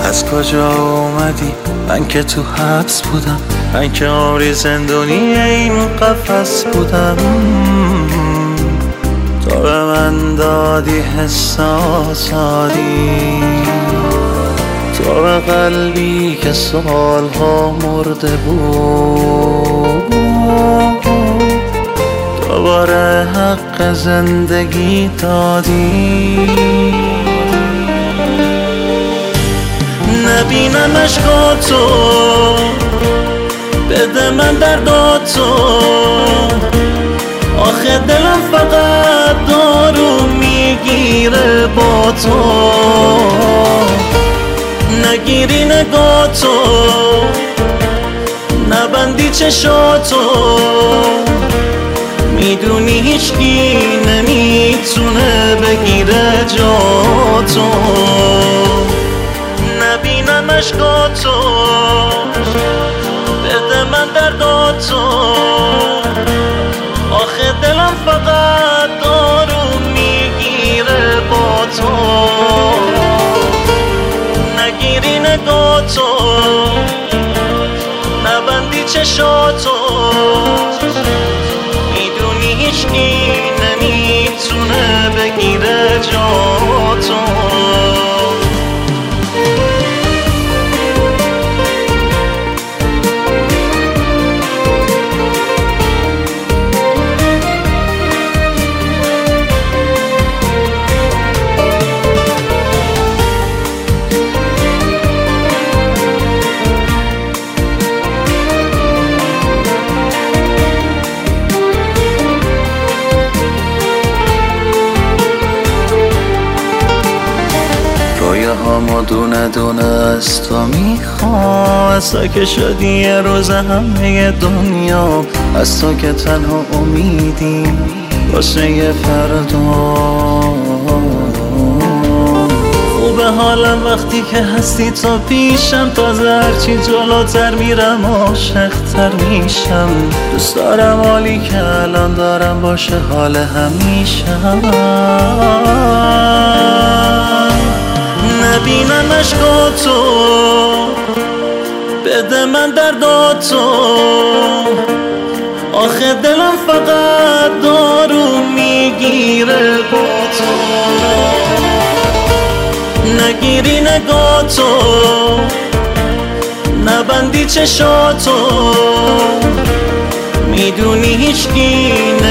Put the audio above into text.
از کجا اومدی؟ من که تو حبس بودم، من که عمری زندونی این قفس بودم. تو به من دادی حساسادی، تو به قلبی که سالها مرده بود دوباره حق زندگی دادی. نبینم عشقاتو، بده من درداتو، آخه دلم فقط دارو میگیره با تو. نگیری نگاتو، نبندی چشاتو، میدونی هیچکی نمیتونه بگیره جاتو. نبینم عشقاتو، بده من درداتو، آخه دلم فقط دارو میگیره با تو. نگیری نگاتو، نبندی چشاتو، میدونی هیچکی نمیتونه بگیره جاتو. رویاهامو دونه دونه از تو میخوام، از تو که شدی یه روز همه دنیا، از تو که تنها امیدیم واسه یه فردا. خوبه حالم وقتی که هستی تو پیشم، تازه هرچی جلوتر میرم عاشق‌تر میشم. دوست دارم حالی که الان دارم باشه حال همیشم. نبینم عشقاتو، بده من درداتو، آخه دلم فقط دارو میگیره با تو. نگیری نگاتو، نبندی چشاتو، میدونی هیچکی